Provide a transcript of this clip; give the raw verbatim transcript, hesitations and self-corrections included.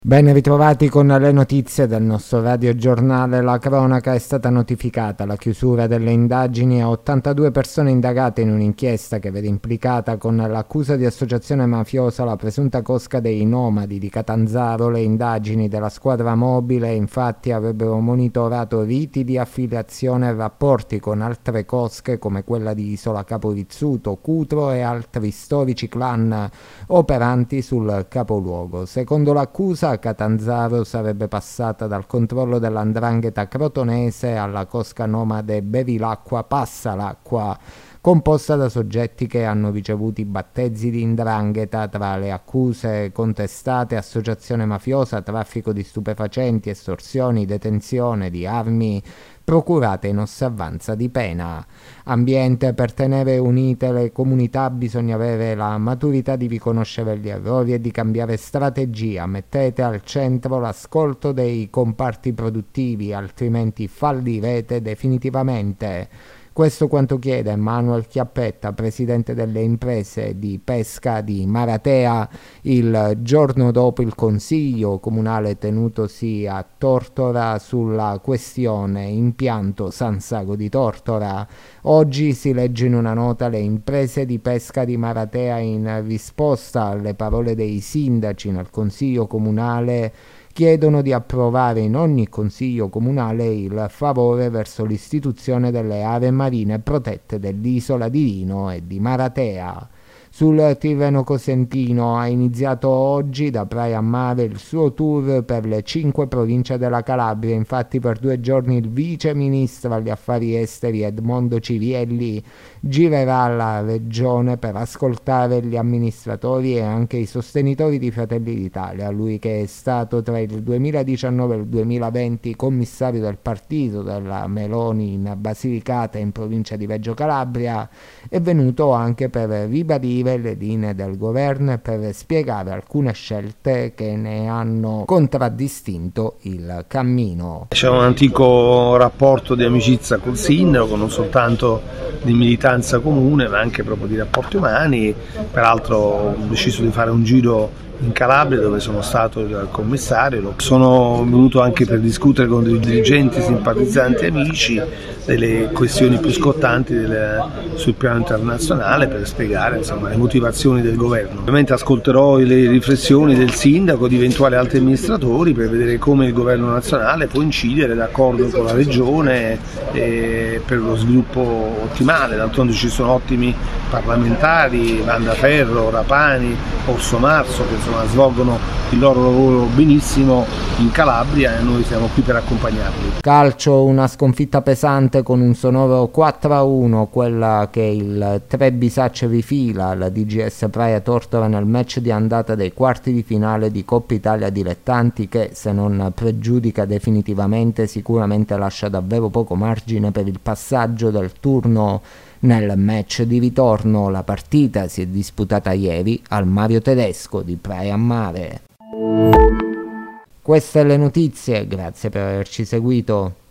Ben ritrovati con le notizie del nostro radiogiornale. La cronaca: è stata notificata la chiusura delle indagini a ottantadue persone indagate in un'inchiesta che vede implicata con l'accusa di associazione mafiosa la presunta cosca dei nomadi di Catanzaro. Le indagini della squadra mobile infatti avrebbero monitorato riti di affiliazione e rapporti con altre cosche come quella di Isola Caporizzuto, Cutro e altri storici clan operanti sul capoluogo. Secondo l'accusa, Catanzaro sarebbe passata dal controllo dell'andrangheta crotonese alla cosca nomade Bevilacqua Passa l'Acqua, composta da soggetti che hanno ricevuto i battezzi di 'ndrangheta. Tra le accuse contestate: associazione mafiosa, traffico di stupefacenti, estorsioni, detenzione di armi procurate in osservanza di pena. Ambiente: per tenere unite le comunità bisogna avere la maturità di riconoscere gli errori e di cambiare strategia. Mettete al centro l'ascolto dei comparti produttivi, altrimenti fallirete definitivamente. Questo quanto chiede Manuel Chiappetta, presidente delle imprese di pesca di Maratea, il giorno dopo il consiglio comunale tenutosi a Tortora sulla questione impianto San Sago di Tortora. Oggi si legge in una nota: le imprese di pesca di Maratea, in risposta alle parole dei sindaci nel consiglio comunale, chiedono di approvare in ogni consiglio comunale il favore verso l'istituzione delle aree marine protette dell'isola di Lino e di Maratea. Sul Tirreno Cosentino ha iniziato oggi da Praia a Mare il suo tour per le cinque province della Calabria. Infatti per due giorni il vice ministro agli affari esteri Edmondo Cirielli girerà la regione per ascoltare gli amministratori e anche i sostenitori di Fratelli d'Italia. Lui, che è stato tra il duemiladiciannove e il duemilaventi commissario del partito della Meloni in Basilicata, in provincia di Reggio Calabria, è venuto anche per ribadire le linee del governo e per spiegare alcune scelte che ne hanno contraddistinto il cammino. C'è un antico rapporto di amicizia col sindaco, non soltanto di militanza comune ma anche proprio di rapporti umani. Peraltro ho deciso di fare un giro in Calabria, dove sono stato il commissario. Sono venuto anche per discutere con dei dirigenti, simpatizzanti e amici delle questioni più scottanti del, sul piano internazionale, per spiegare insomma le motivazioni del governo. Ovviamente ascolterò le riflessioni del sindaco, di eventuali altri amministratori, per vedere come il governo nazionale può incidere d'accordo con la regione eh, per lo sviluppo ottimale. D'altronde ci sono ottimi parlamentari, Wanda Ferro, Rapani, Orso Marzo, che insomma svolgono il loro lavoro benissimo in Calabria e noi siamo qui per accompagnarli. Calcio: una sconfitta pesante con un sonoro quattro a uno, quella che il Trebisacce rifila alla D G S Praia Tortora nel match di andata dei quarti di finale di Coppa Italia Dilettanti, che, se non pregiudica definitivamente, sicuramente lascia davvero poco margine per il passaggio del turno nel match di ritorno. La partita si è disputata ieri al Mario Tedesco di Praia a Mare. Queste le notizie, grazie per averci seguito.